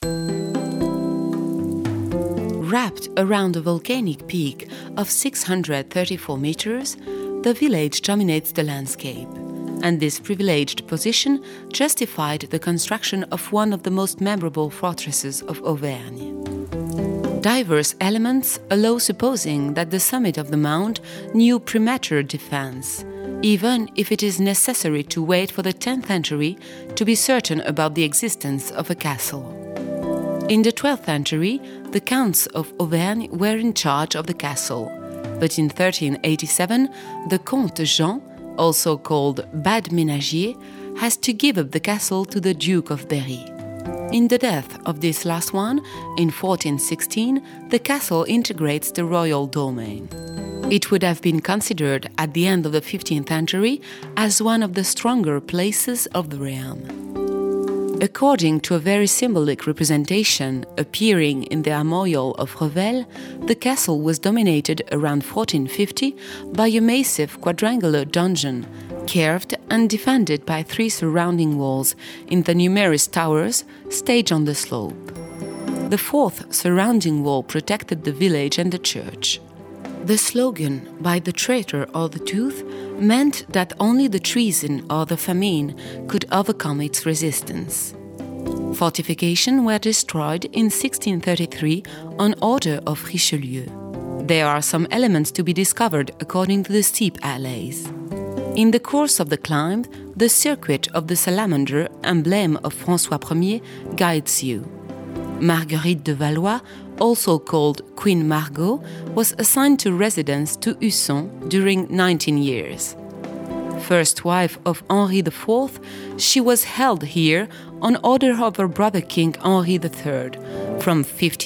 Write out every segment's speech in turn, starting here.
Wrapped around a volcanic peak of 634 meters, the village dominates the landscape, and this privileged position justified the construction of one of the most memorable fortresses of Auvergne. Diverse elements allow supposing that the summit of the mount knew premature defense, even if it is necessary to wait for the 10th century to be certain about the existence of a castle. In the 12th century, the counts of Auvergne were in charge of the castle, but in 1387, the Comte Jean, also called Bad Ménagier, has to give up the castle to the Duke of Berry. In the death of this last one, in 1416, the castle integrates the royal domain. It would have been considered at the end of the 15th century as one of the stronger places of the realm. According to a very symbolic representation appearing in the Armorial of Revel, the castle was dominated around 1450 by a massive quadrangular donjon, carved and defended by 3 surrounding walls in the numerous towers staged on the slope. The 4th surrounding wall protected the village and the church. The slogan, "By the traitor or the tooth," meant that only the treason or the famine could overcome its resistance. Fortifications were destroyed in 1633 on order of Richelieu. There are some elements to be discovered according to the steep alleys. In the course of the climb, the circuit of the salamander, emblem of François Ier, guides you. Marguerite de Valois, also called Queen Margot, was assigned to residence to Usson during 19 years. First wife of Henri IV, she was held here on order of her brother King Henri III from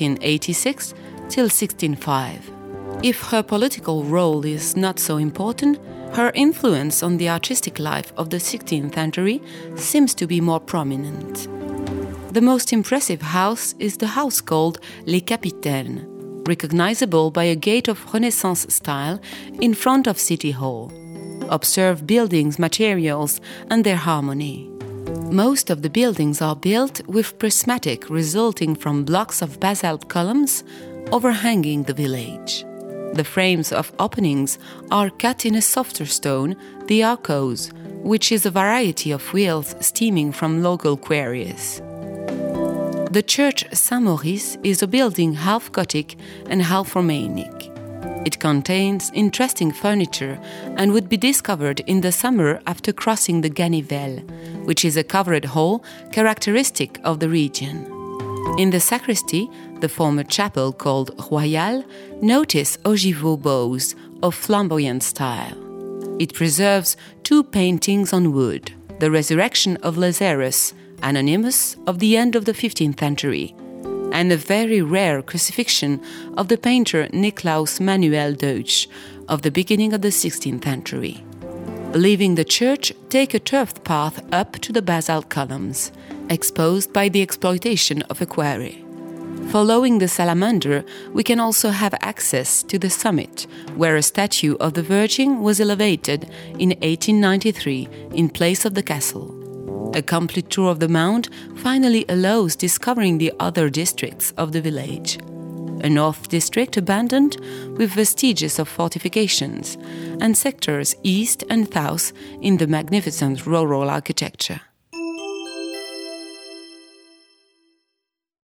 1586 till 1605. If her political role is not so important, her influence on the artistic life of the 16th century seems to be more prominent. The most impressive house is the house called Les Capitaines, recognizable by a gate of Renaissance style in front of City Hall. Observe buildings' materials and their harmony. Most of the buildings are built with prismatic resulting from blocks of basalt columns overhanging the village. The frames of openings are cut in a softer stone, the arkose, which is a variety of wheels steaming from local quarries. The church Saint-Maurice is a building half Gothic and half Romanic. It contains interesting furniture and would be discovered in the summer after crossing the Ganivelle, which is a covered hall characteristic of the region. In the sacristy, the former chapel called Royal, notice ogival bows of flamboyant style. It preserves 2 paintings on wood, the Resurrection of Lazarus, anonymous, of the end of the 15th century, and a very rare crucifixion of the painter Niklaus Manuel Deutsch of the beginning of the 16th century. Leaving the church, take a turfed path up to the basalt columns, exposed by the exploitation of a quarry. Following the salamander, we can also have access to the summit, where a statue of the Virgin was elevated in 1893 in place of the castle. A complete tour of the mount finally allows discovering the other districts of the village. A north district abandoned with vestiges of fortifications, and sectors east and south in the magnificent rural architecture.